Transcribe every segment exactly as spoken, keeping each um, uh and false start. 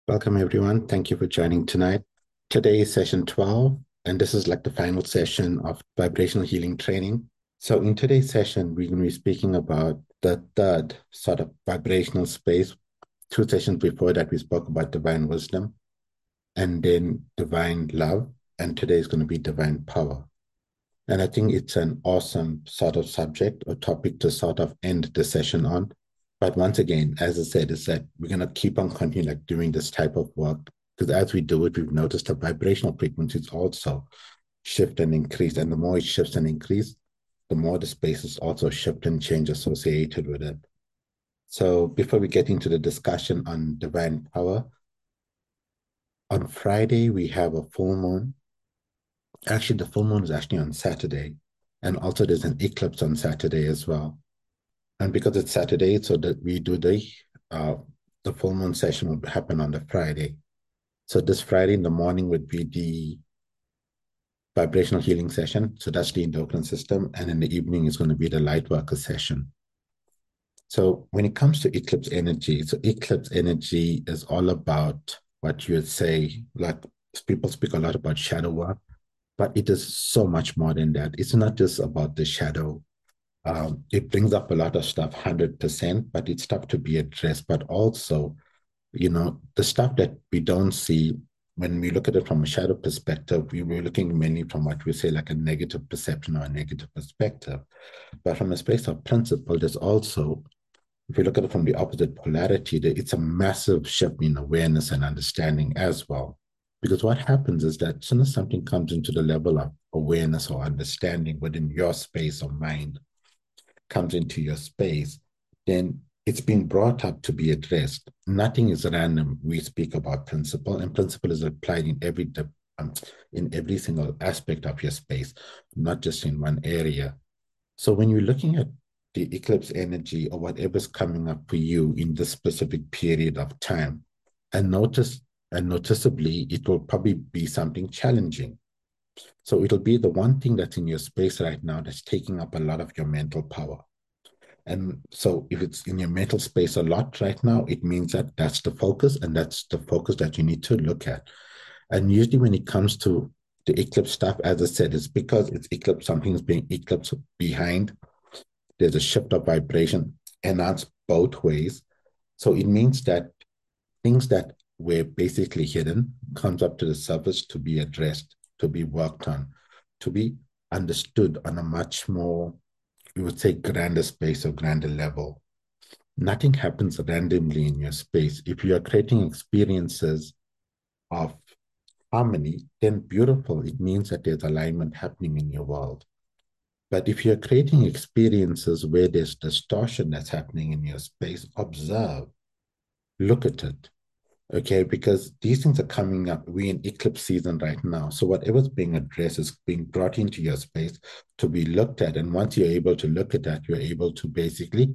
Welcome, everyone. Thank you for joining tonight. Today is session twelve, and this is like the final session of vibrational healing training. So, in today's session, we're going to be speaking about the third sort of vibrational space. Two sessions before that, we spoke about divine wisdom and then divine love, and today is going to be divine power. And I think it's an awesome sort of subject or topic to sort of end the session on. But once again, as I said, is that we're going to keep on continuing like doing this type of work because as we do it, we've noticed the vibrational frequencies also shift and increase. And the more it shifts and increase, the more the spaces also shift and change associated with it. So before we get into the discussion on divine power, on Friday, we have a full moon. Actually, the full moon is actually on Saturday. And also there's an eclipse on Saturday as well. And because it's Saturday, so that we do the uh, the full moon session will happen on the Friday. So this Friday in the morning would be the vibrational healing session. So that's the endocrine system. And in the evening is going to be the light worker session. So when it comes to eclipse energy, so eclipse energy is all about what you would say, like people speak a lot about shadow work, but it is so much more than that. It's not just about the shadow. Um, it brings up a lot of stuff, one hundred percent, but it's stuff to be addressed. But also, you know, the stuff that we don't see when we look at it from a shadow perspective, we were looking mainly from what we say like a negative perception or a negative perspective. But from a space of principle, there's also, if you look at it from the opposite polarity, it's a massive shift in awareness and understanding as well. Because what happens is that as soon as something comes into the level of awareness or understanding within your space or mind, comes into your space, then it's been brought up to be addressed. Nothing is random. We speak about principle, and principle is applied in every um, in every single aspect of your space, not just in one area. So when you're looking at the eclipse energy or whatever's coming up for you in this specific period of time, and notice and noticeably, it will probably be something challenging. So it'll be the one thing that's in your space right now that's taking up a lot of your mental power. And so if it's in your mental space a lot right now, it means that that's the focus and that's the focus that you need to look at. And usually when it comes to the eclipse stuff, as I said, it's because it's eclipse, something's being eclipsed behind. There's a shift of vibration and that's both ways. So it means that things that were basically hidden comes up to the surface to be addressed, to be worked on, to be understood on a much more, we would say, grander space or grander level. Nothing happens randomly in your space. If you are creating experiences of harmony, then beautiful. It means that there's alignment happening in your world. But if you're creating experiences where there's distortion that's happening in your space, observe, look at it. Okay, because these things are coming up. We're in eclipse season right now. So whatever's being addressed is being brought into your space to be looked at. And once you're able to look at that, you're able to basically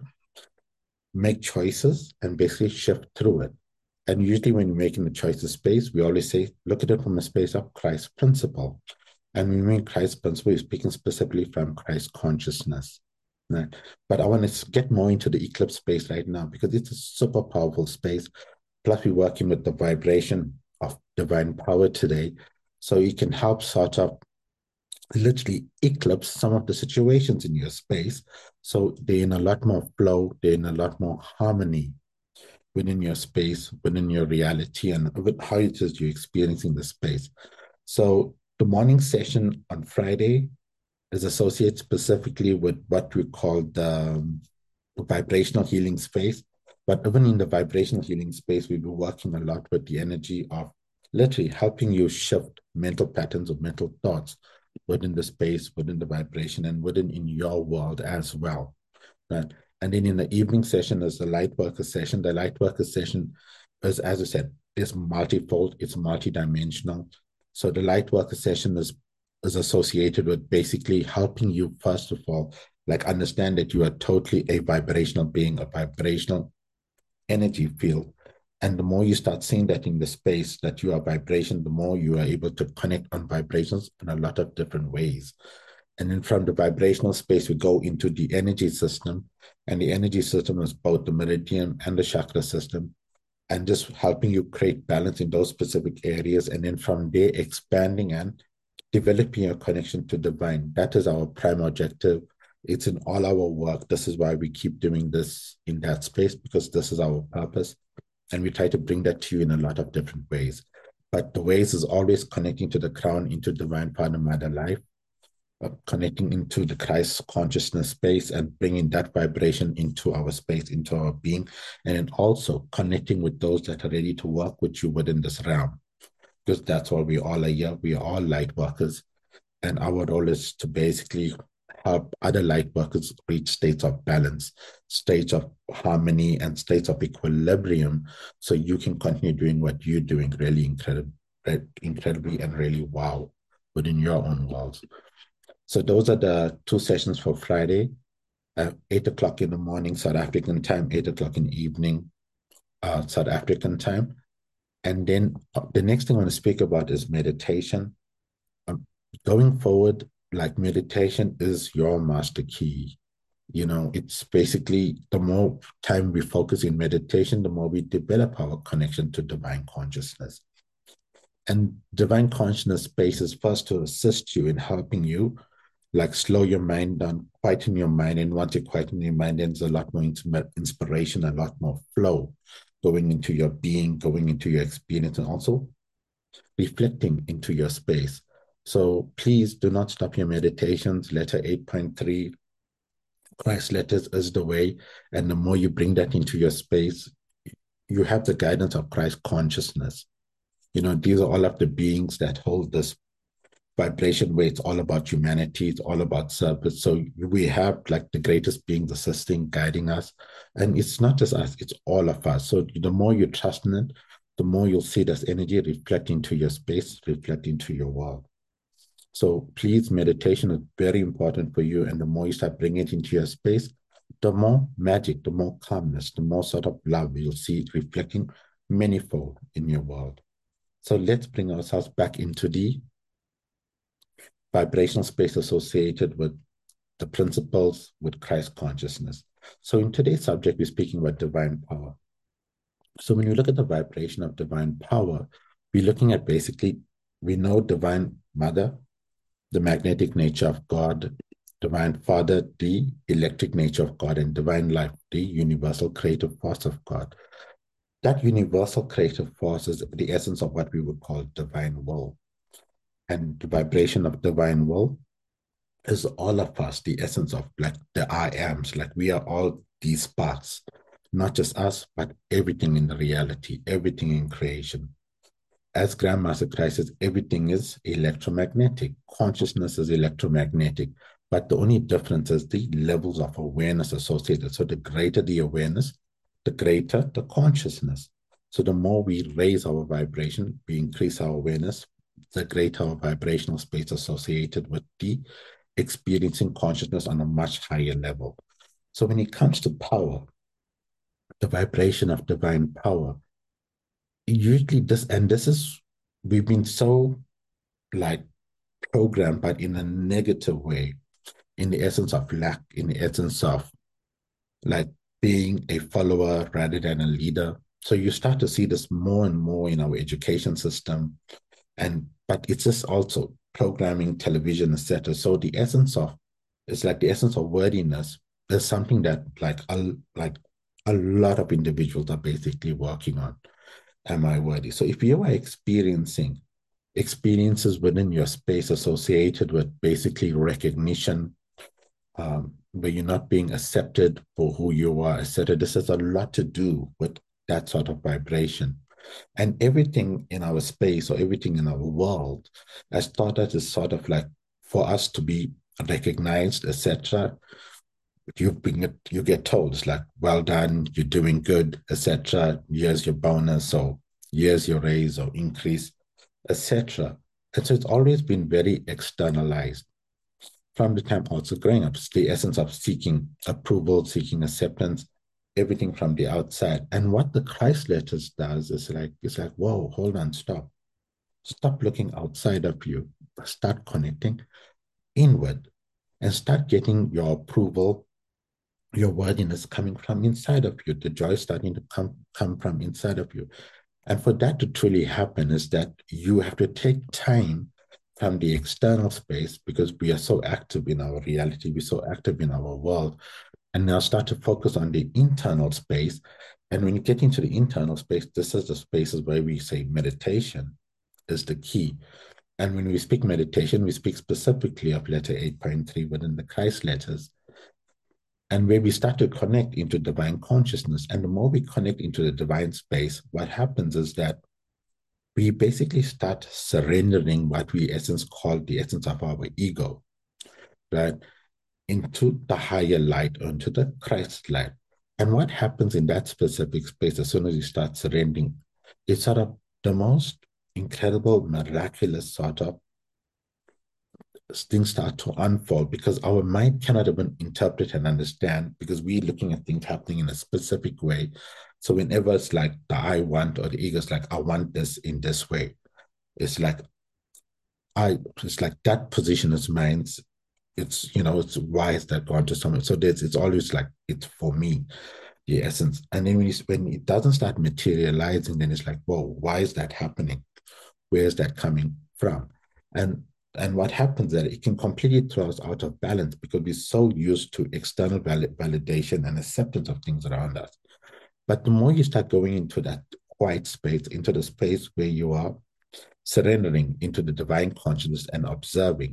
make choices and basically shift through it. And usually when you're making the choice of space, we always say, look at it from a space of Christ principle. And when we mean Christ principle, we're speaking specifically from Christ consciousness. Right? But I want to get more into the eclipse space right now because it's a super powerful space. Plus, we're working with the vibration of divine power today. So it can help sort of literally eclipse some of the situations in your space. So they're in a lot more flow, they're in a lot more harmony within your space, within your reality, and with how it is you're experiencing the space. So the morning session on Friday is associated specifically with what we call the um, vibrational healing space. But even in the vibrational healing space, we've been working a lot with the energy of literally helping you shift mental patterns or mental thoughts within the space, within the vibration, and within in your world as well. Right. And then in the evening session is the light worker session. The light worker session is, as I said, is multifold, it's multidimensional. So the light worker session is is associated with basically helping you, first of all, like understand that you are totally a vibrational being, a vibrational energy field. And the more you start seeing that in the space that you are vibration, the more you are able to connect on vibrations in a lot of different ways. And then from the vibrational space, we go into the energy system. And the energy system is both the meridian and the chakra system. and just helping you create balance in those specific areas. And then from there, expanding and developing your connection to divine. That is our prime objective. It's in all our work. This is why we keep doing this in that space, because this is our purpose. And we try to bring that to you in a lot of different ways. But the ways is always connecting to the crown, into divine Father, Mother life, uh, connecting into the Christ consciousness space and bringing that vibration into our space, into our being, and then also connecting with those that are ready to work with you within this realm. Because that's what we all are here. We are all light workers. And our role is to basically help other light workers reach states of balance, states of harmony, and states of equilibrium, so you can continue doing what you're doing really incredible, incredibly and really wow within your own walls. So those are the two sessions for Friday, uh, eight o'clock in the morning, South African time, eight o'clock in the evening, uh, South African time. And then uh, the next thing I want to speak about is meditation. Um, going forward, like meditation is your master key. You know, it's basically the more time we focus in meditation, the more we develop our connection to divine consciousness. And divine consciousness space is first to assist you in helping you like slow your mind down, quieten your mind. And once you quieten your mind, then there's a lot more inspiration, a lot more flow going into your being, going into your experience, and also reflecting into your space. So please do not stop your meditations. Letter eight point three, Christ letters is the way. And the more you bring that into your space, you have the guidance of Christ consciousness. You know, these are all of the beings that hold this vibration where it's all about humanity, it's all about service. So we have like the greatest beings assisting, guiding us. And it's not just us, it's all of us. So the more you trust in it, the more you'll see this energy reflect into your space, reflect into your world. So please, meditation is very important for you. And the more you start bringing it into your space, the more magic, the more calmness, the more sort of love you'll see reflecting manifold in your world. So let's bring ourselves back into the vibrational space associated with the principles with Christ consciousness. So in today's subject, we're speaking about divine power. So when you look at the vibration of divine power, we're looking at basically, we know divine mother, the magnetic nature of God, divine father, the electric nature of God, and divine life, the universal creative force of God. That universal creative force is the essence of what we would call divine will. And the vibration of divine will is all of us, the essence of like the I ams, like we are all these parts, not just us, but everything in the reality, everything in creation. As Grandmaster Christ says, everything is electromagnetic. Consciousness is electromagnetic. But the only difference is the levels of awareness associated. So the greater the awareness, the greater the consciousness. So the more we raise our vibration, we increase our awareness, the greater our vibrational space associated with the experiencing consciousness on a much higher level. So when it comes to power, the vibration of divine power, usually this, and this is, we've been so like programmed, but in a negative way, in the essence of lack, in the essence of like being a follower rather than a leader. So you start to see this more and more in our education system. And but it's just also programming, television, et cetera. So the essence of it's like the essence of worthiness is something that like a like a lot of individuals are basically working on. Am I worthy? So if you are experiencing experiences within your space associated with basically recognition, um, where you're not being accepted for who you are, et cetera, this has a lot to do with that sort of vibration. And everything in our space or everything in our world has taught us is sort of like for us to be recognized, et cetera. You been you get told it's like, well done, you're doing good, et cetera. Here's your bonus, or here's your raise or increase, et cetera. And so it's always been very externalized from the time also growing up. It's the essence of seeking approval, seeking acceptance, everything from the outside. And what the Christ letters does is like, it's like, whoa, hold on, stop. Stop looking outside of you. Start connecting inward and start getting your approval your worthiness coming from inside of you, the joy starting to come, come from inside of you. And for that to truly happen is that you have to take time from the external space because we are so active in our reality, we're so active in our world, and now start to focus on the internal space. And when you get into the internal space, this is the spaces where we say meditation is the key. And when we speak meditation, we speak specifically of letter eight point three within the Christ letters, and where we start to connect into divine consciousness. And the more we connect into the divine space, what happens is that we basically start surrendering what we essence call the essence of our ego, right? Into the higher light, into the Christ light. And what happens in that specific space as soon as you start surrendering, it's sort of the most incredible, miraculous sort of things start to unfold because our mind cannot even interpret and understand because we're looking at things happening in a specific way. So whenever it's like the I want or the ego is like, I want this in this way, it's like, I, it's like that position is mine. It's, you know, it's why is that gone to someone? So there's, it's always like, it's for me, the essence. And then when, you, when it doesn't start materializing, then it's like, whoa, why is that happening? Where is that coming from? And and what happens that it can completely throw us out of balance because we're so used to external valid, validation and acceptance of things around us. But the more you start going into that quiet space, into the space where you are surrendering into the divine consciousness and observing,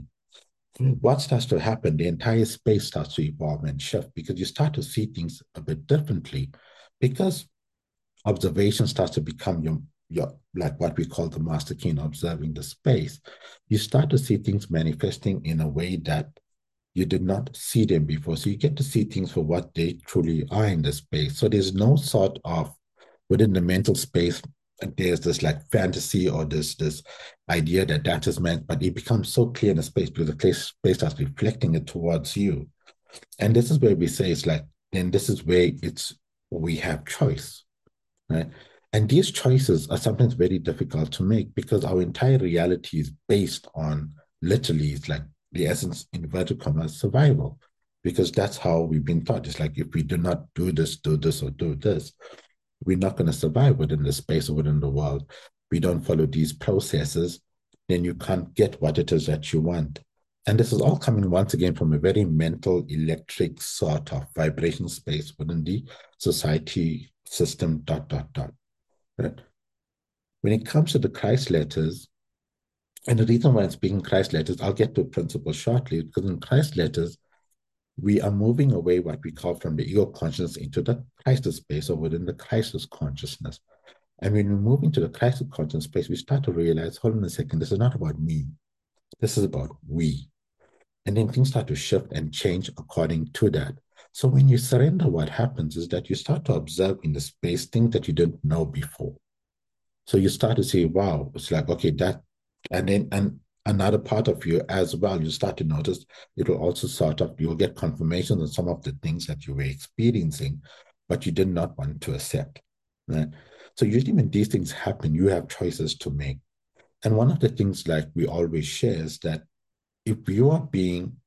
what starts to happen? The entire space starts to evolve and shift because you start to see things a bit differently because observation starts to become your your like what we call the master key in observing the space. You start to see things manifesting in a way that you did not see them before. So you get to see things for what they truly are in the space. So there's no sort of within the mental space, there's this like fantasy or this this idea that that is meant, but it becomes so clear in the space because the space starts reflecting it towards you. And this is where we say it's like, then this is where it's we have choice, right? And these choices are sometimes very difficult to make because our entire reality is based on literally, it's like the essence, in inverted commas, survival, because that's how we've been taught. It's like if we do not do this, do this, or do this, we're not going to survive within the space or within the world. We don't follow these processes, then you can't get what it is that you want. And this is all coming once again from a very mental, electric sort of vibration space within the society system, dot, dot, dot. Right? When it comes to the Christ letters, and the reason why I'm speaking Christ letters, I'll get to principle shortly, because in Christ letters, we are moving away what we call from the ego consciousness into the Christ space or within the Christ consciousness. And when we move into the Christ conscious space, we start to realize, hold on a second, this is not about me. This is about we. And then things start to shift and change according to that. So when you surrender, what happens is that you start to observe in the space things that you didn't know before. So you start to say, wow, it's like, okay, that, and then, and another part of you as well, you start to notice it will also sort of, you'll get confirmation on some of the things that you were experiencing, but you did not want to accept, right? So usually when these things happen, you have choices to make. And one of the things like we always share is that if you are being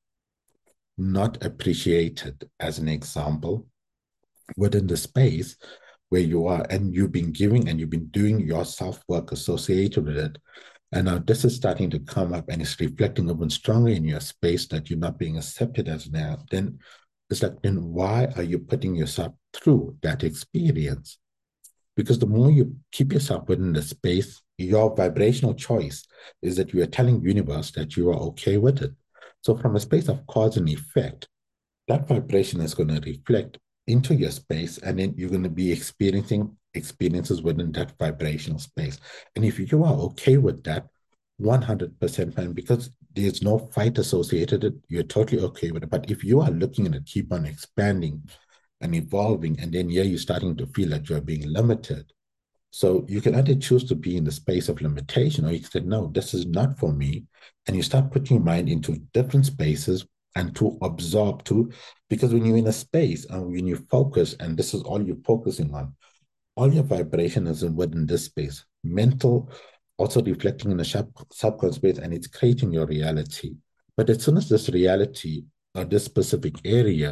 not appreciated, as an example, within the space where you are, and you've been giving and you've been doing your self work associated with it, and now this is starting to come up and it's reflecting even stronger in your space that you're not being accepted as now, then it's like, then why are you putting yourself through that experience? Because the more you keep yourself within the space, your vibrational choice is that you are telling universe that you are okay with it. So from a space of cause and effect, that vibration is going to reflect into your space, and then you're going to be experiencing experiences within that vibrational space. And if you are okay with that, one hundred percent fine, because there's no fight associated with it, you're totally okay with it. But if you are looking at it, keep on expanding and evolving, and then yeah, you're starting to feel like you're being limited. So you can either choose to be in the space of limitation, or you can say, no, this is not for me. And you start putting your mind into different spaces and to absorb to, because when you're in a space and when you focus, and this is all you're focusing on, all your vibration is within this space. Mental, also reflecting in the sub- subconscious space, and it's creating your reality. But as soon as this reality or this specific area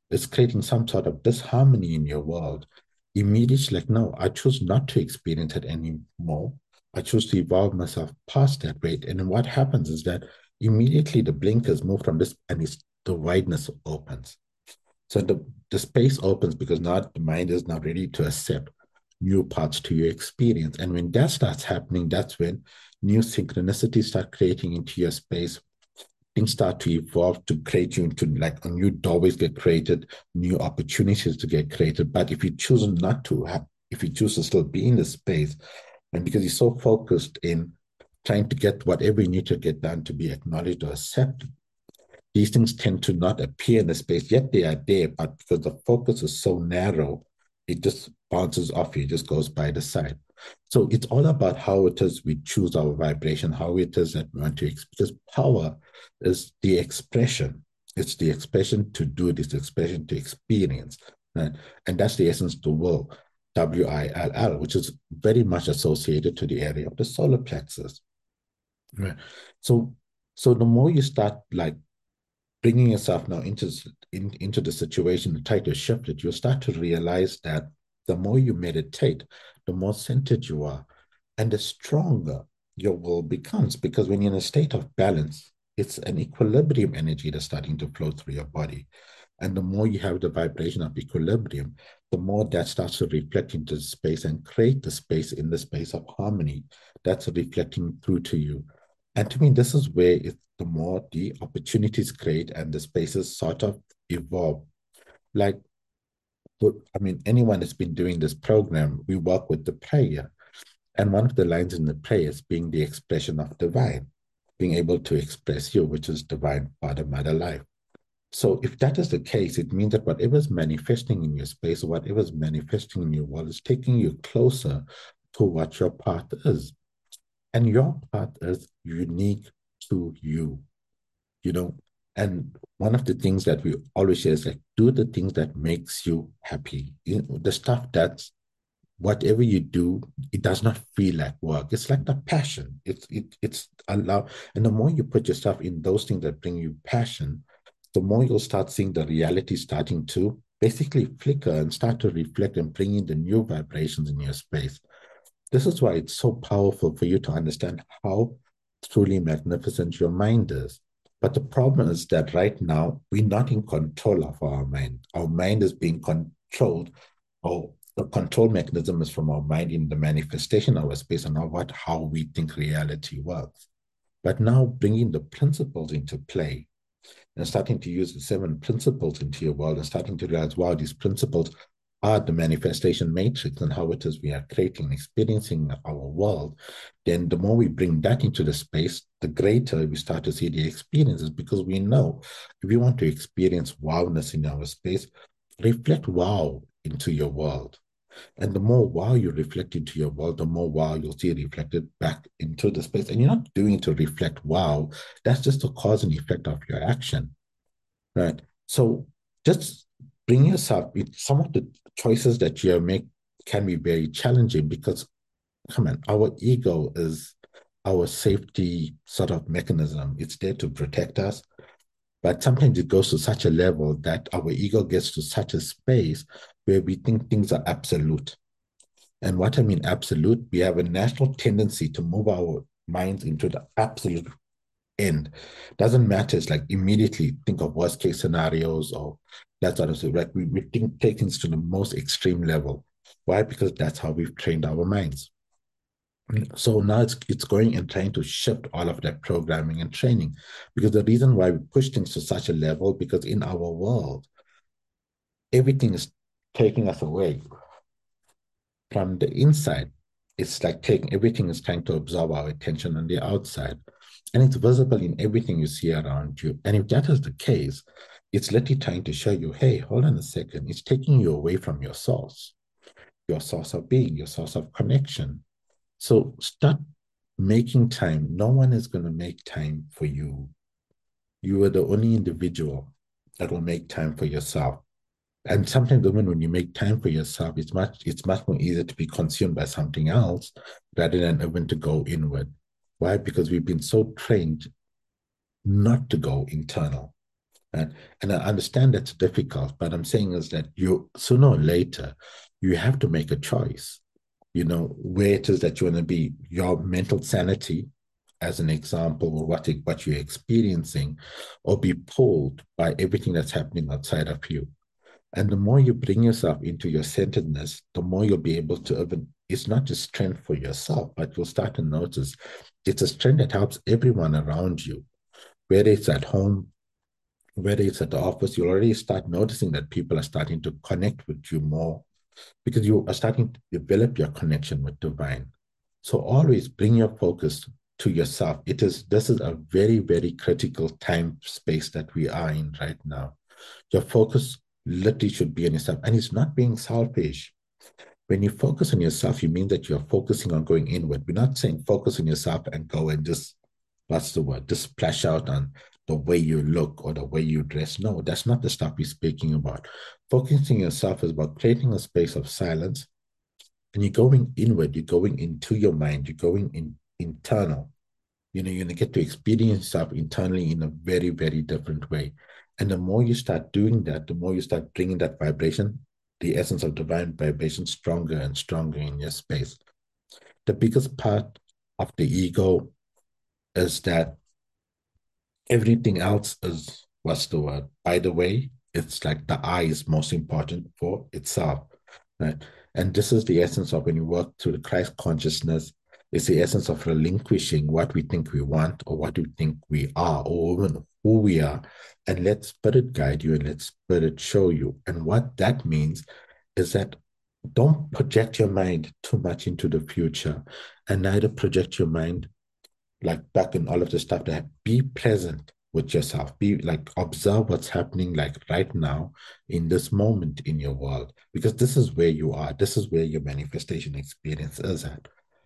is creating some sort of disharmony in your world, immediately like, no, I choose not to experience it anymore. I choose to evolve myself past that rate. And then what happens is that immediately the blinkers move from this and it's, the wideness opens. So the, the space opens because now the mind is now ready to accept new parts to your experience. And when that starts happening, that's when new synchronicities start creating into your space. Things start to evolve to create you into like a new doorways get created, new opportunities to get created. But if you choose not to have, if you choose to still be in the space, and because you're so focused in trying to get whatever you need to get done to be acknowledged or accepted, these things tend to not appear in the space, yet they are there, but because the focus is so narrow, it just bounces off you, it just goes by the side. So it's all about how it is we choose our vibration, how it is that we want to, because power is the expression. It's the expression to do this, expression to experience. Right? And that's the essence of the will, W I L L, which is very much associated to the area of the solar plexus. Right? So, so the more you start like bringing yourself now into, in, into the situation and try to shift it, you'll start to realize that the more you meditate, the more centered you are, and the stronger your will becomes. Because when you're in a state of balance, it's an equilibrium energy that's starting to flow through your body. And the more you have the vibration of equilibrium, the more that starts to reflect into the space and create the space in the space of harmony that's reflecting through to you. And to me, this is where it's the more the opportunities create and the spaces sort of evolve. Like, I mean, anyone that's been doing this program, we work with the prayer. And one of the lines in the prayer is being the expression of divine, being able to express you, which is divine Father, Mother, Life. So if that is the case, it means that whatever's manifesting in your space or whatever's manifesting in your world is taking you closer to what your path is. And your path is unique to you, you know. And one of the things that we always say is like, do the things that makes you happy. You know, the stuff that's whatever you do, it does not feel like work. It's like the passion. It's it it's allow, and the more you put yourself in those things that bring you passion, the more you'll start seeing the reality starting to basically flicker and start to reflect and bring in the new vibrations in your space. This is why it's so powerful for you to understand how truly magnificent your mind is. But the problem is that right now, we're not in control of our mind. Our mind is being controlled, or the control mechanism is from our mind in the manifestation of our space and what, how we think reality works. But now bringing the principles into play and starting to use the seven principles into your world and starting to realize, wow, these principles are the manifestation matrix and how it is we are creating and experiencing our world, then the more we bring that into the space, the greater we start to see the experiences, because we know if you want to experience wowness in our space, reflect wow into your world. And the more wow you reflect into your world, the more wow you'll see reflected back into the space. And you're not doing it to reflect wow, that's just a cause and effect of your action, right? So just bring yourself, some of the choices that you make can be very challenging because, come on, our ego is our safety sort of mechanism. It's there to protect us. But sometimes it goes to such a level that our ego gets to such a space where we think things are absolute. And what I mean absolute, we have a natural tendency to move our minds into the absolute end. Doesn't matter. It's like immediately think of worst case scenarios or that sort of stuff. Like we, we think, take things to the most extreme level. Why? Because that's how we've trained our minds. So now it's it's going and trying to shift all of that programming and training. Because the reason why we push things to such a level, because in our world, everything is taking us away from the inside. It's like taking everything is trying to absorb our attention on the outside. And it's visible in everything you see around you. And if that is the case, it's literally trying to show you, hey, hold on a second. It's taking you away from your source, your source of being, your source of connection. So start making time. No one is going to make time for you. You are the only individual that will make time for yourself. And sometimes even when you make time for yourself, it's much it's much more easier to be consumed by something else rather than even to go inward. Why? Because we've been so trained not to go internal. And, and I understand that's difficult, but I'm saying is that you sooner or later, you have to make a choice, you know, where it is that you want to be, your mental sanity, as an example, or what, it, what you're experiencing, or be pulled by everything that's happening outside of you. And the more you bring yourself into your centeredness, the more you'll be able to even, it's not just strength for yourself, but you'll start to notice it's a strength that helps everyone around you, whether it's at home, whether it's at the office, you'll already start noticing that people are starting to connect with you more because you are starting to develop your connection with divine. So always bring your focus to yourself. It is this is a very, very critical time space that we are in right now. Your focus literally should be on yourself. And it's not being selfish. When you focus on yourself, you mean that you're focusing on going inward. We're not saying focus on yourself and go and just, what's the word, just splash out on the way you look or the way you dress. No, that's not the stuff we're speaking about. Focusing on yourself is about creating a space of silence, and you're going inward, you're going into your mind, you're going in internal. You know, you're going to get to experience yourself internally in a very, very different way. And the more you start doing that, the more you start bringing that vibration, the essence of divine vibration, stronger and stronger in your space. The biggest part of the ego is that everything else is, what's the word? By the way, it's like the I is most important for itself, right? And this is the essence of when you work through the Christ consciousness, it's the essence of relinquishing what we think we want or what we think we are or even who we are. And let spirit guide you and let spirit show you. And what that means is that don't project your mind too much into the future and neither project your mind like back in all of the stuff that be present with yourself, be like observe what's happening like right now in this moment in your world, because this is where you are, this is where your manifestation experience is at.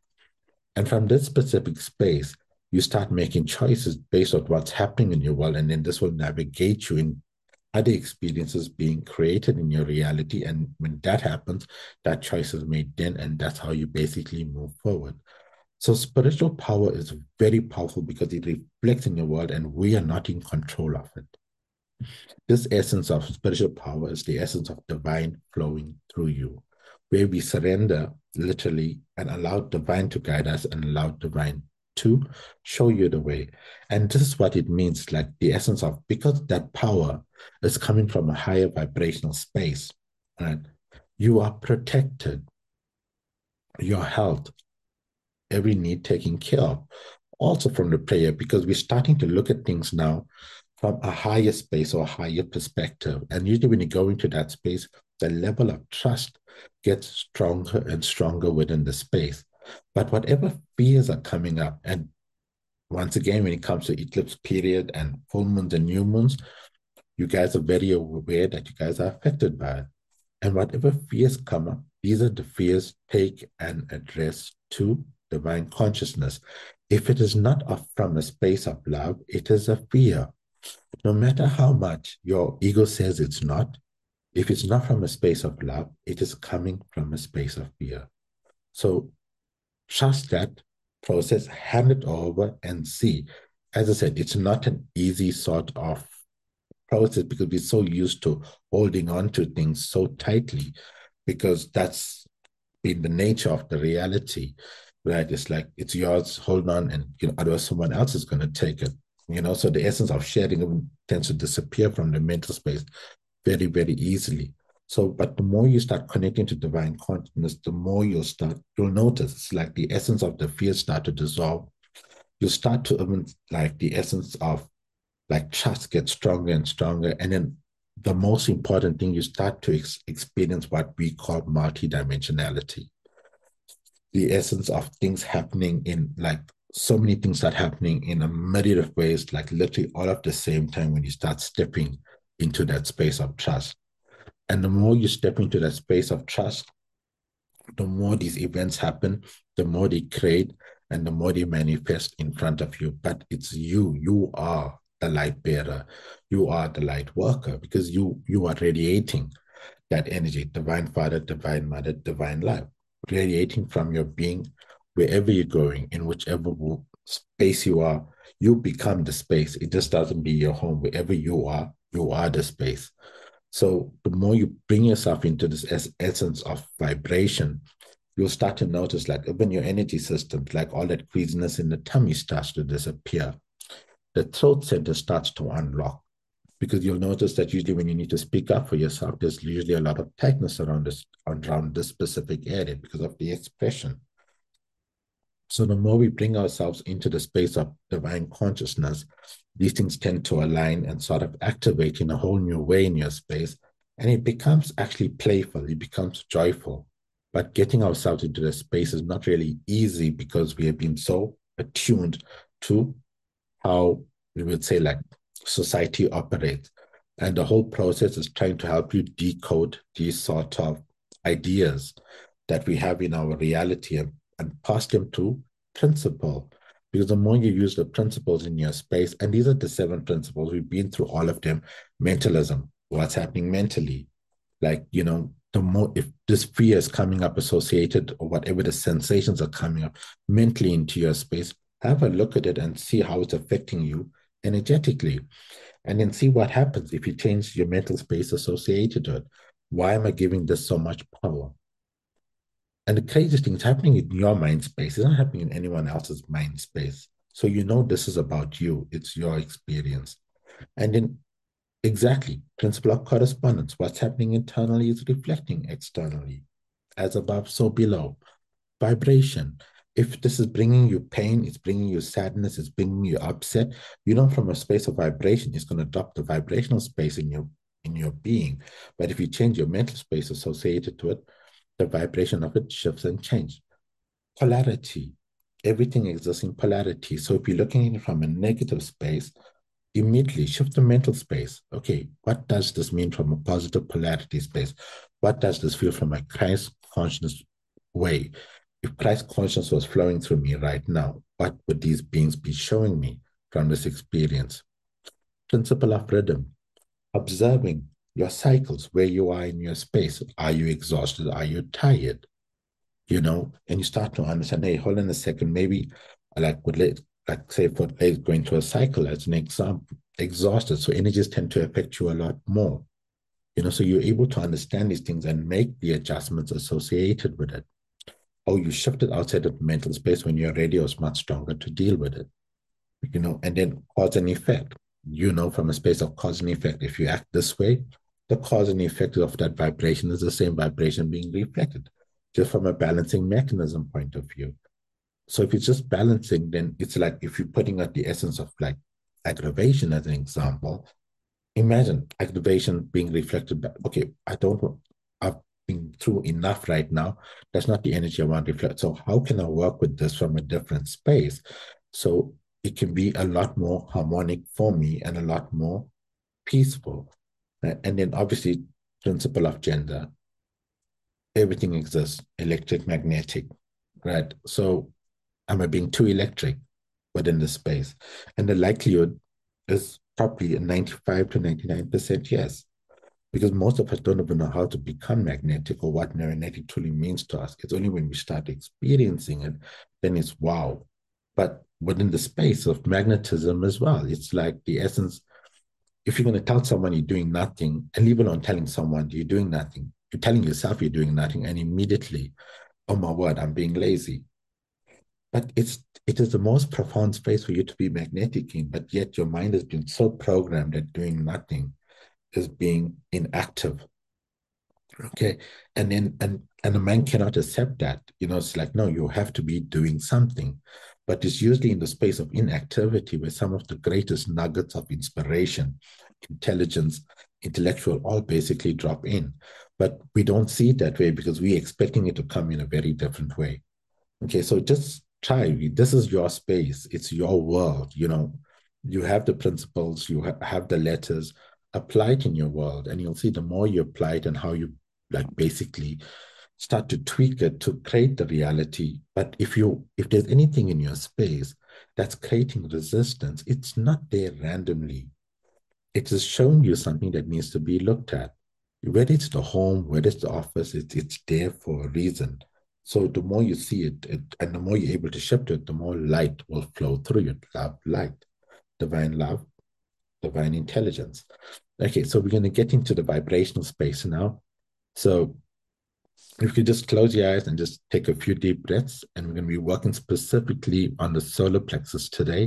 And from this specific space, you start making choices based on what's happening in your world, and then this will navigate you in other experiences being created in your reality. And when that happens, that choice is made then, and that's how you basically move forward. So spiritual power is very powerful because it reflects in your world and we are not in control of it. This essence of spiritual power is the essence of divine flowing through you, where we surrender literally and allow divine to guide us and allow divine to show you the way. And this is what it means, like the essence of, because that power is coming from a higher vibrational space, right? You are protected, your health, every need taken care of, also from the prayer, because we're starting to look at things now from a higher space or a higher perspective. And usually when you go into that space, the level of trust gets stronger and stronger within the space. But whatever fears are coming up, and once again, when it comes to eclipse period and full moons and new moons, you guys are very aware that you guys are affected by it. And whatever fears come up, these are the fears take and address to divine consciousness. If it is not from a space of love, it is a fear. No matter how much your ego says it's not, if it's not from a space of love, it is coming from a space of fear. So trust that process, hand it over and see. As I said, it's not an easy sort of process because we're so used to holding on to things so tightly because that's been the nature of the reality, right? It's like it's yours, hold on, and you know, otherwise someone else is going to take it. You know, so the essence of sharing tends to disappear from the mental space very, very easily. So, but the more you start connecting to divine consciousness, the more you'll start, you'll notice it's like the essence of the fear start to dissolve. You start to even like the essence of like trust gets stronger and stronger. And then the most important thing, you start to ex- experience what we call multidimensionality. The essence of things happening in like so many things that happening in a myriad of ways, like literally all at the same time when you start stepping into that space of trust. And the more you step into that space of trust, the more these events happen, the more they create and the more they manifest in front of you. But it's you, you are the light bearer, you are the light worker because you you are radiating that energy, divine father, divine mother, divine life, radiating from your being wherever you're going, in whichever space you are, you become the space. It just doesn't be your home. Wherever you are, You are the space. So the more you bring yourself into this es- essence of vibration, you'll start to notice like even your energy systems, like all that queasiness in the tummy starts to disappear. The throat center starts to unlock because you'll notice that usually when you need to speak up for yourself, there's usually a lot of tightness around this around this specific area because of the expression. So the more we bring ourselves into the space of divine consciousness, these things tend to align and sort of activate in a whole new way in your space. And it becomes actually playful, it becomes joyful. But getting ourselves into the space is not really easy because we have been so attuned to how we would say like society operates. And the whole process is trying to help you decode these sort of ideas that we have in our reality and, and pass them to principle. Because the more you use the principles in your space, and these are the seven principles, we've been through all of them. Mentalism, what's happening mentally, like, you know, the more if this fear is coming up associated or whatever the sensations are coming up mentally into your space, have a look at it and see how it's affecting you energetically. And then see what happens if you change your mental space associated to it. Why am I giving this so much power? And the craziest thing is happening in your mind space. It's not happening in anyone else's mind space. So you know this is about you. It's your experience. And then exactly, principle of correspondence. What's happening internally is reflecting externally. As above, so below. Vibration. If this is bringing you pain, it's bringing you sadness, it's bringing you upset, you know, from a space of vibration, it's going to drop the vibrational space in your in your being. But if you change your mental space associated to it, the vibration of it shifts and changes. Polarity. Everything exists in polarity. So if you're looking at it from a negative space, immediately shift the mental space. Okay, what does this mean from a positive polarity space? What does this feel from a Christ consciousness way? If Christ consciousness was flowing through me right now, what would these beings be showing me from this experience? Principle of rhythm, observing your cycles, where you are in your space. Are you exhausted? Are you tired? You know, and you start to understand, hey, hold on a second, maybe like with like say for like going through a cycle as an example, exhausted. So energies tend to affect you a lot more. You know, so you're able to understand these things and make the adjustments associated with it. Oh, you shifted outside of the mental space when your radio is much stronger to deal with it. You know, and then cause and effect. You know, from a space of cause and effect, if you act this way, the cause and effect of that vibration is the same vibration being reflected, just from a balancing mechanism point of view. So if it's just balancing, then it's like if you're putting out the essence of like aggravation as an example, imagine aggravation being reflected back. Okay, I don't, I've been through enough right now. That's not the energy I want to reflect. So how can I work with this from a different space? So it can be a lot more harmonic for me and a lot more peaceful. And then obviously, principle of gender, everything exists, electric, magnetic, right? So am I being too electric within the space? And the likelihood is probably a ninety-five to ninety-nine percent yes, because most of us don't even know how to become magnetic or what magnetic truly means to us. It's only when we start experiencing it, then it's wow. But within the space of magnetism as well, it's like the essence. If you're going to tell someone you're doing nothing, and leave alone telling someone you're doing nothing, you're telling yourself you're doing nothing, and immediately, oh my word, I'm being lazy. But it's it is the most profound space for you to be magnetic in, but yet your mind has been so programmed that doing nothing is being inactive. Okay. And then and and a man cannot accept that. You know, it's like, no, you have to be doing something. But it's usually in the space of inactivity where some of the greatest nuggets of inspiration, intelligence, intellectual all basically drop in. But we don't see it that way because we're expecting it to come in a very different way. Okay, so just try. This is your space. It's your world. You know, you have the principles, you ha- have the letters. Apply it in your world, and you'll see the more you apply it and how you like basically start to tweak it to create the reality. But if you if there's anything in your space that's creating resistance, it's not there randomly. It is showing you something that needs to be looked at. Whether it's the home, whether it's the office, it's, it's there for a reason. So the more you see it, it, and the more you're able to shift it, the more light will flow through it. Love, light, divine love, divine intelligence. Okay, so we're going to get into the vibrational space now. So if you just close your eyes and just take a few deep breaths, and we're going to be working specifically on the solar plexus today.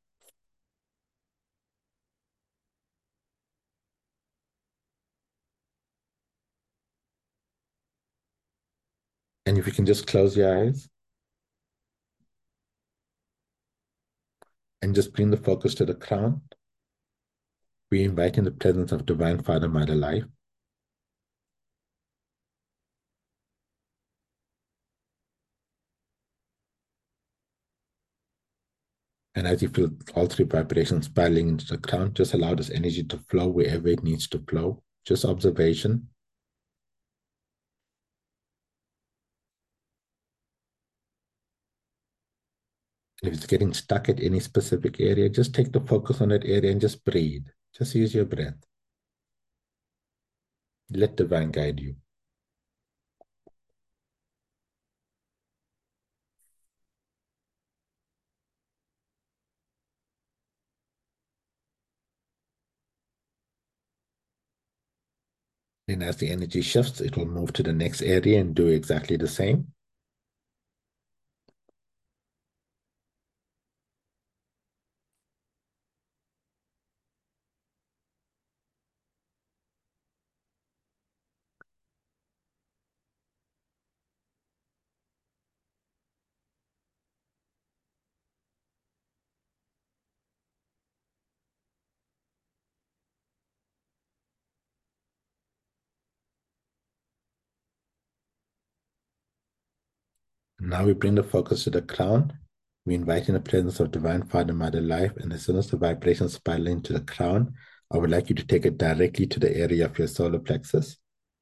And if you can just close your eyes and just bring the focus to the crown, we invite in the presence of Divine Father, Mother Life. And as you feel all three vibrations spiraling into the crown, just allow this energy to flow wherever it needs to flow. Just observation. If it's getting stuck at any specific area, just take the focus on that area and just breathe. Just use your breath. Let Divine guide you. And as the energy shifts, it will move to the next area and do exactly the same. Now we bring the focus to the crown. We invite in the presence of Divine Father, Mother Life, and as soon as the vibrations spiral into the crown, I would like you to take it directly to the area of your solar plexus.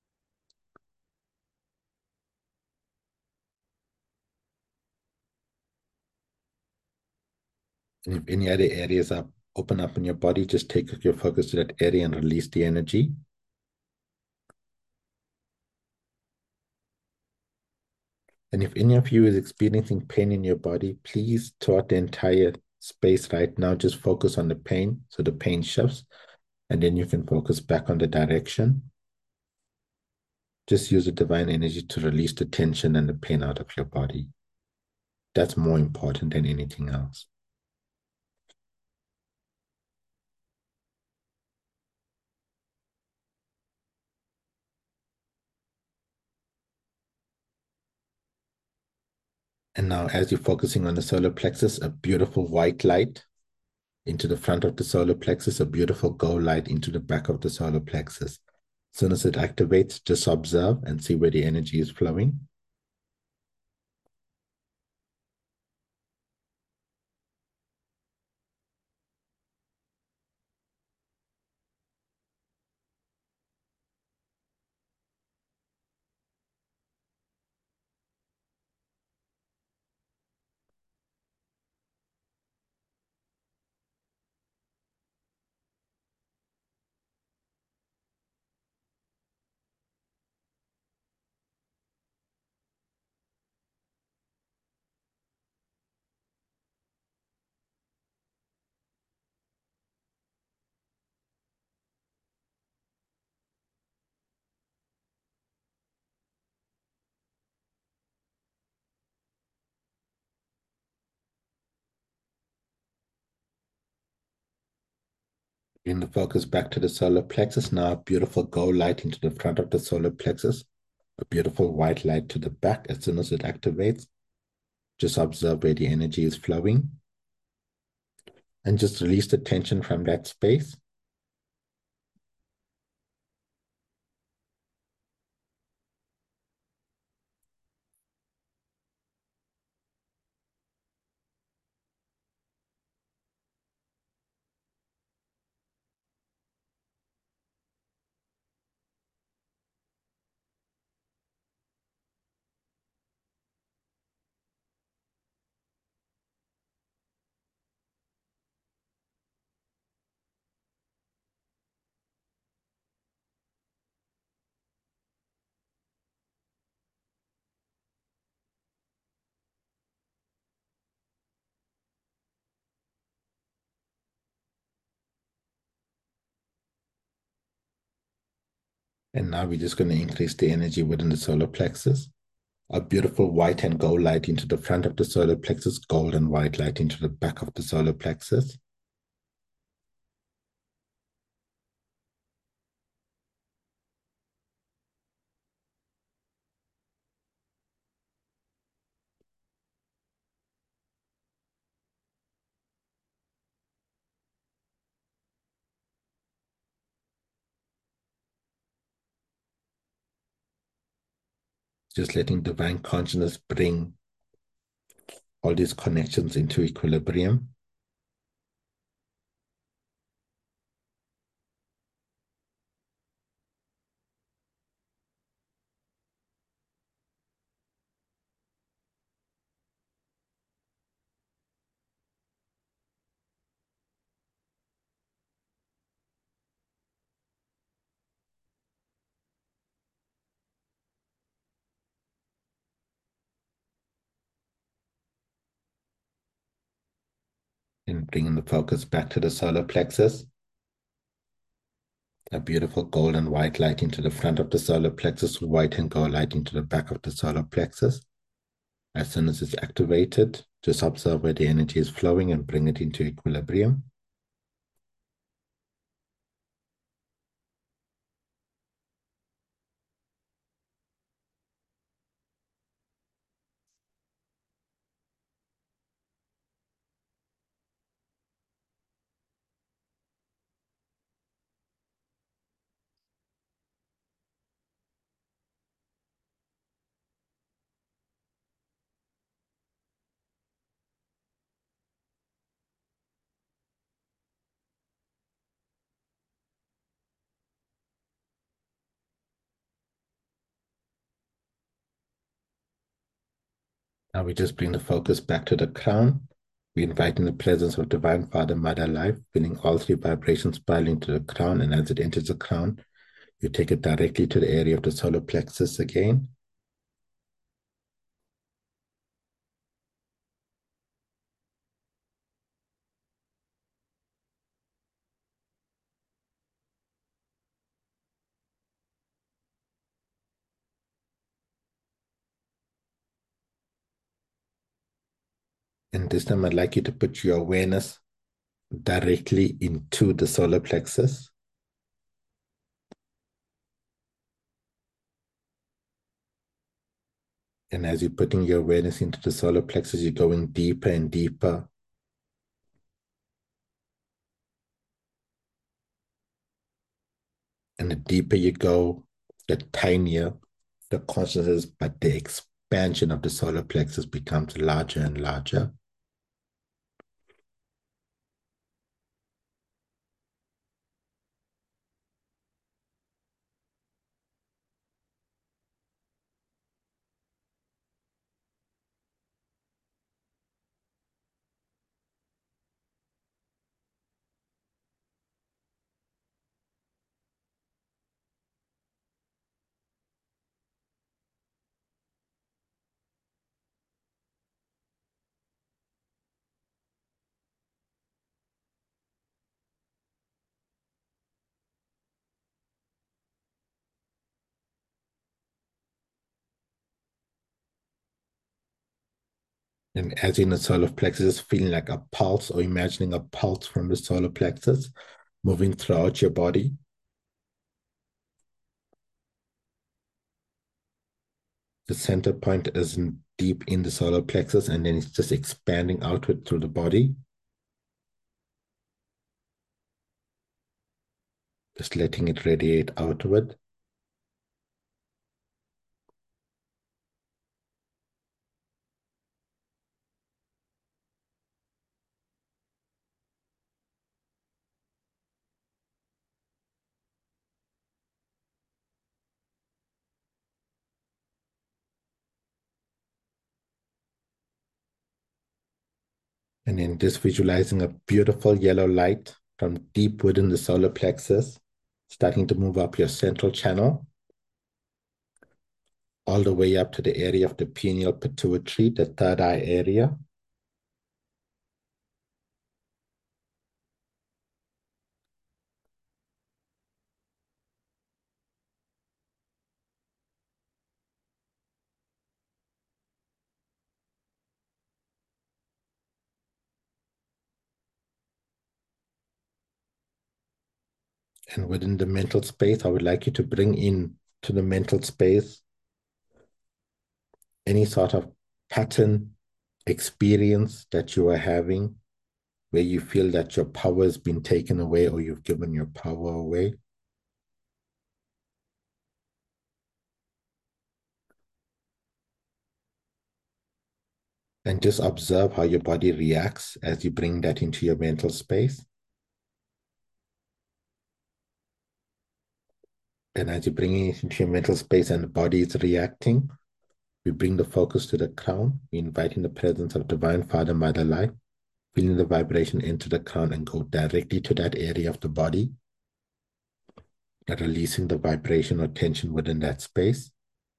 And if any other areas are open up in your body, just take your focus to that area and release the energy. And if any of you is experiencing pain in your body, please, throughout the entire space right now, just focus on the pain so the pain shifts, and then you can focus back on the direction. Just use the divine energy to release the tension and the pain out of your body. That's more important than anything else. And now, as you're focusing on the solar plexus, a beautiful white light into the front of the solar plexus, a beautiful gold light into the back of the solar plexus. As soon as it activates, just observe and see where the energy is flowing. Bring the focus back to the solar plexus. Now, a beautiful gold light into the front of the solar plexus, a beautiful white light to the back. As soon as it activates, just observe where the energy is flowing and just release the tension from that space. And now we're just going to increase the energy within the solar plexus. A beautiful white and gold light into the front of the solar plexus, gold and white light into the back of the solar plexus. Just letting divine consciousness bring all these connections into equilibrium. And bringing the focus back to the solar plexus. A beautiful gold and white light into the front of the solar plexus, white and gold light into the back of the solar plexus. As soon as it's activated, just observe where the energy is flowing and bring it into equilibrium. Now we just bring the focus back to the crown. We invite in the presence of Divine Father, Mother Life, bringing all three vibrations spiraling to the crown. And as it enters the crown, you take it directly to the area of the solar plexus again. And this time I'd like you to put your awareness directly into the solar plexus. And as you're putting your awareness into the solar plexus, you're going deeper and deeper. And the deeper you go, the tinier the consciousness, but the expansion of the solar plexus becomes larger and larger. And as in the solar plexus, feeling like a pulse or imagining a pulse from the solar plexus moving throughout your body. The center point is in, deep in the solar plexus, and then it's just expanding outward through the body. Just letting it radiate outward. And then just visualizing a beautiful yellow light from deep within the solar plexus, starting to move up your central channel, all the way up to the area of the pineal pituitary, the third eye area. And within the mental space, I would like you to bring in to the mental space any sort of pattern, experience that you are having where you feel that your power has been taken away or you've given your power away. And just observe how your body reacts as you bring that into your mental space. And as you're bringing it into your mental space and the body is reacting, we bring the focus to the crown. We invite in the presence of Divine Father, Mother Life, feeling the vibration into the crown and go directly to that area of the body, releasing the vibration or tension within that space.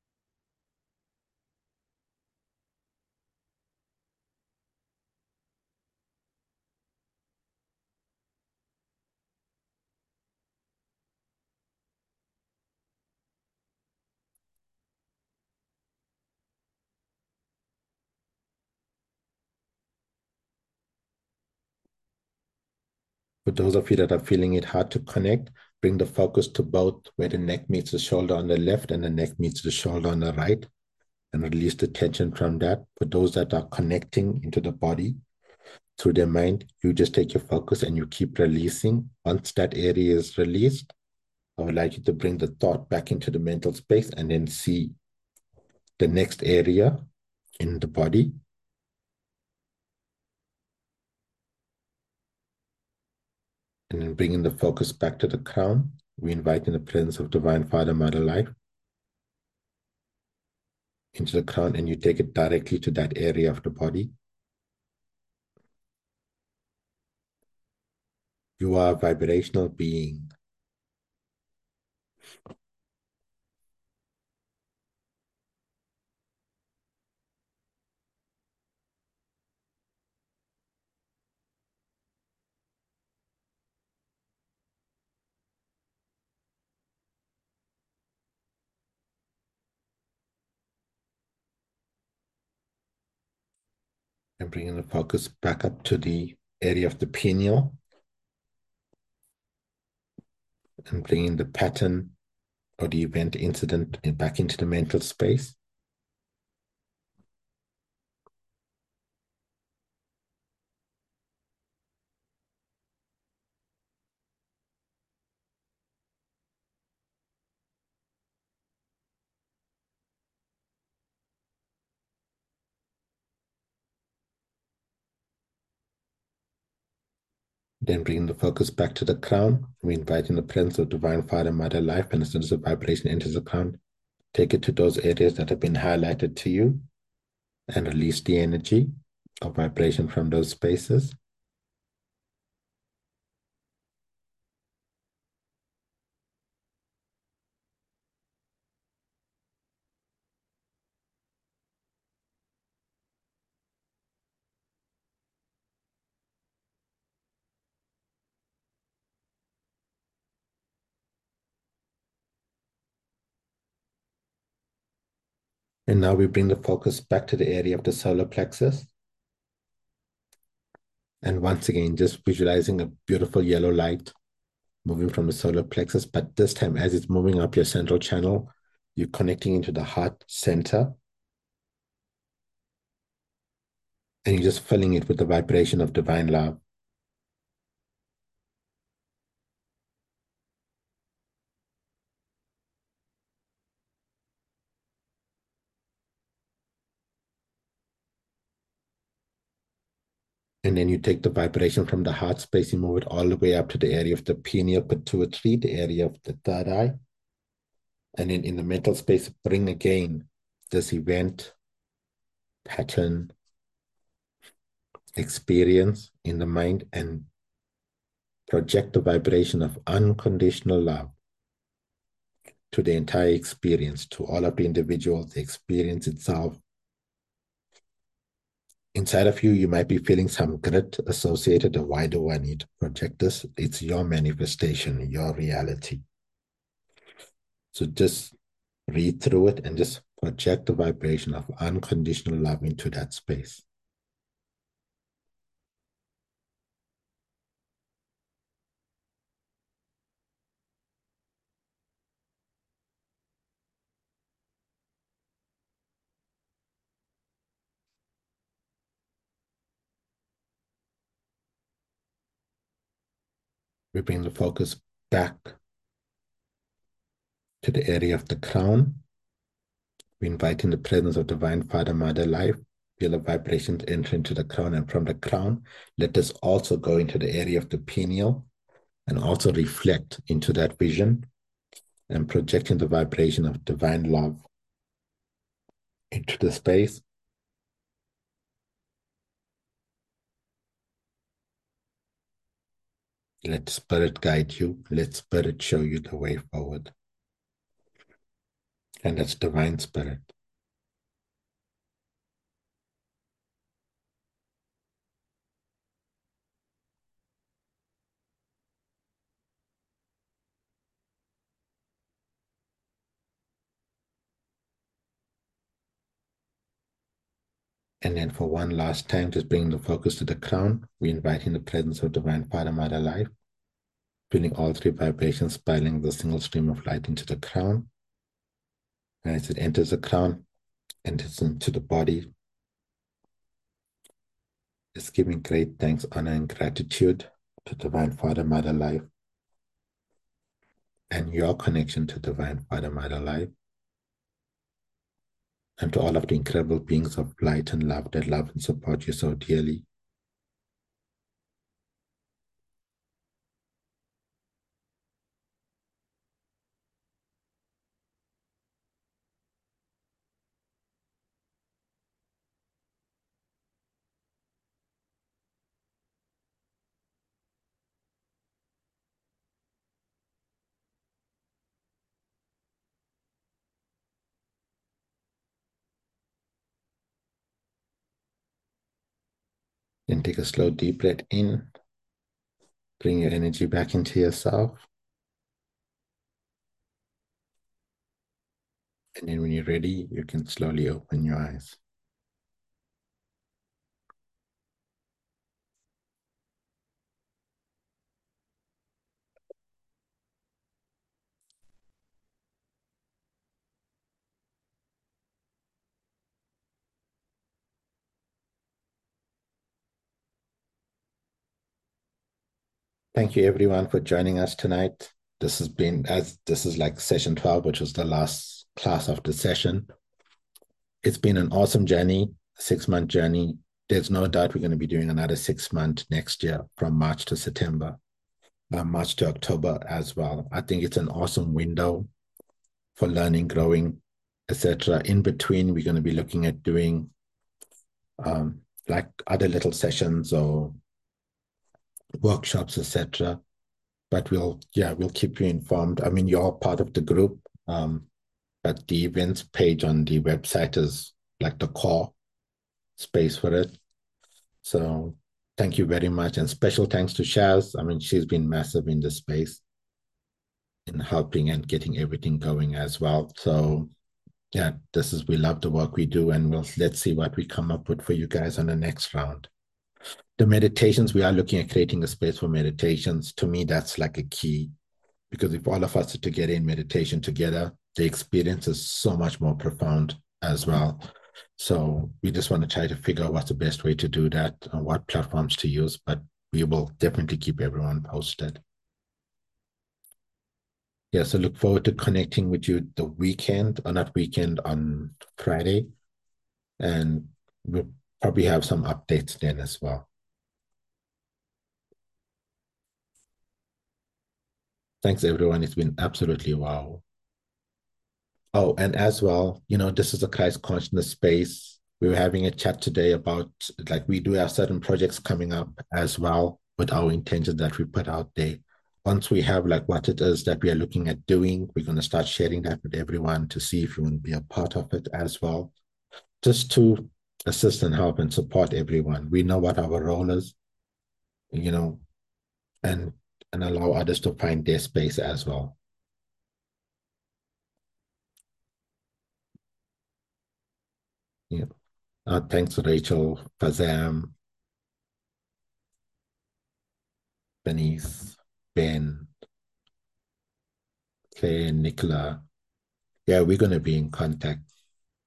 For those of you that are feeling it hard to connect, bring the focus to both where the neck meets the shoulder on the left and the neck meets the shoulder on the right, and release the tension from that. For those that are connecting into the body through their mind, you just take your focus and you keep releasing. Once that area is released, I would like you to bring the thought back into the mental space and then see the next area in the body. And then bringing the focus back to the crown, we invite in the presence of Divine Father, Mother Life into the crown, and you take it directly to that area of the body. You are a vibrational being. And bringing the focus back up to the area of the pineal and bringing the pattern or the event incident back into the mental space. Then bringing the focus back to the crown, we invite in the presence of Divine Father, Mother Life, and as soon as the vibration enters the crown, take it to those areas that have been highlighted to you and release the energy of vibration from those spaces. And now we bring the focus back to the area of the solar plexus. And once again, just visualizing a beautiful yellow light moving from the solar plexus, but this time as it's moving up your central channel, you're connecting into the heart center, and you're just filling it with the vibration of divine love. And then you take the vibration from the heart space, you move it all the way up to the area of the pineal pituitary, the area of the third eye. And then in the mental space, bring again this event, pattern, experience in the mind and project the vibration of unconditional love to the entire experience, to all of the individuals, the experience itself. Inside of you, you might be feeling some grit associated. Why do I need to project this? It's your manifestation, your reality. So just read through it and just project the vibration of unconditional love into that space. We bring the focus back to the area of the crown. We invite in the presence of Divine Father, Mother, Life. Feel the vibrations enter into the crown, and from the crown, let us also go into the area of the pineal and also reflect into that vision and projecting the vibration of divine love into the space. Let spirit guide you. Let spirit show you the way forward. And that's divine spirit. And then for one last time, just bringing the focus to the crown, we invite in the presence of Divine Father, Mother, Life, feeling all three vibrations spiraling the single stream of light into the crown. And as it enters the crown, enters into the body, it's giving great thanks, honor, and gratitude to Divine Father, Mother, Life, and your connection to Divine Father, Mother, Life, and to all of the incredible beings of light and love that love and support you so dearly. Then take a slow, deep breath in. Bring your energy back into yourself. And then when you're ready, you can slowly open your eyes. Thank you everyone for joining us tonight. This has been, as this is like session twelve, which was the last class of the session. It's been an awesome journey, six month journey. There's no doubt we're going to be doing another six months next year from March to September, uh, March to October as well. I think it's an awesome window for learning, growing, et cetera. In between, we're going to be looking at doing um, like other little sessions or workshops, et cetera. But we'll, yeah, we'll keep you informed. I mean, you're part of the group, um, but the events page on the website is like the core space for it. So thank you very much. And special thanks to Shaz. I mean, she's been massive in this space in helping and getting everything going as well. So yeah, this is, we love the work we do, and we'll, let's see what we come up with for you guys on the next round. The meditations, we are looking at creating a space for meditations. To me, that's like a key, because if all of us are together in meditation together, the experience is so much more profound as well. So we just want to try to figure out what's the best way to do that and what platforms to use, but we will definitely keep everyone posted. Yeah, so look forward to connecting with you the weekend, or not weekend, on Friday. And we'll probably have some updates then as well. Thanks, everyone. It's been absolutely wow. Oh, and as well, you know, this is a Christ consciousness space. We were having a chat today about, like, we do have certain projects coming up as well with our intentions that we put out there. Once we have like what it is that we are looking at doing, we're going to start sharing that with everyone to see if you want to be a part of it as well, just to assist and help and support everyone. We know what our role is, you know, and and allow others to find their space as well. Yeah. Uh, thanks, Rachel, Fazam, Denise, Ben, Claire, Nicola. Yeah, we're going to be in contact.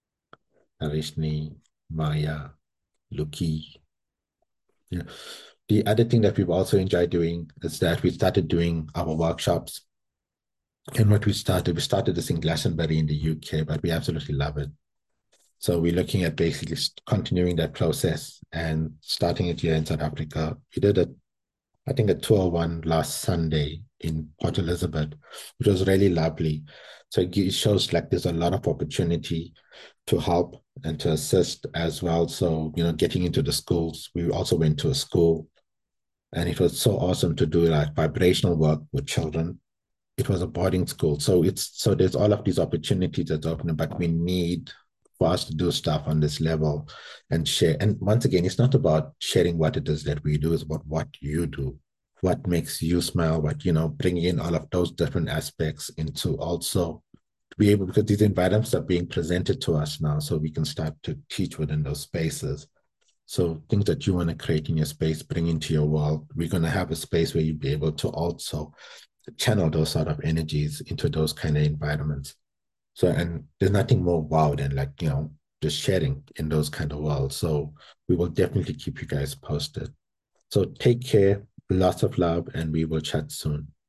Narishni, Maya, Luki. Yeah. The other thing that we've also enjoyed doing is that we started doing our workshops. And what we started, we started this in Glastonbury in the U K, but we absolutely love it. So we're looking at basically continuing that process and starting it here in South Africa. We did a, I think, a tour one last Sunday in Port Elizabeth, which was really lovely. So it shows like there's a lot of opportunity to help and to assist as well. So, you know, getting into the schools, we also went to a school and it was so awesome to do like vibrational work with children. It was a boarding school. So it's so there's all of these opportunities that's opening, but we need for us to do stuff on this level and share. And once again, it's not about sharing what it is that we do, it's about what you do, what makes you smile, what, you know, bringing in all of those different aspects into also to be able, because these environments are being presented to us now, so we can start to teach within those spaces. So things that you want to create in your space, bring into your world, we're going to have a space where you'll be able to also channel those sort of energies into those kind of environments. So, and there's nothing more wow than like, you know, just sharing in those kind of worlds. So we will definitely keep you guys posted. So take care, lots of love, and we will chat soon.